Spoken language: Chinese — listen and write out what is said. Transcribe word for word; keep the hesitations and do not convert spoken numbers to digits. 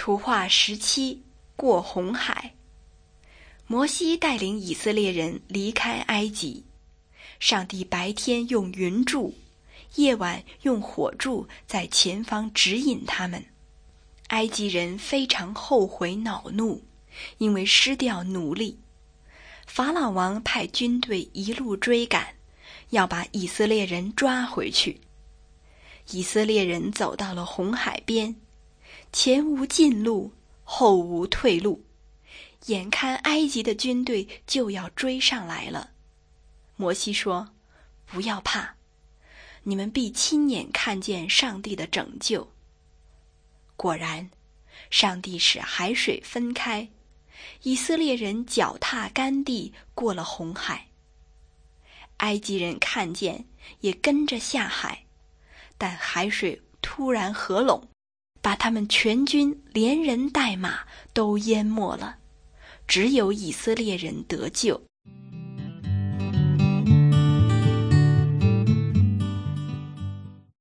图画十七，过红海。摩西带领以色列人离开埃及，上帝白天用云柱，夜晚用火柱在前方指引他们。埃及人非常后悔恼怒，因为失掉奴隶。法老王派军队一路追赶，要把以色列人抓回去。以色列人走到了红海边，前无近路，后无退路，眼看埃及的军队就要追上来了。摩西说：不要怕，你们必亲眼看见上帝的拯救。果然，上帝使海水分开，以色列人脚踏干地过了红海。埃及人看见，也跟着下海，但海水突然合拢，把他们全军连人带马都淹没了，只有以色列人得救。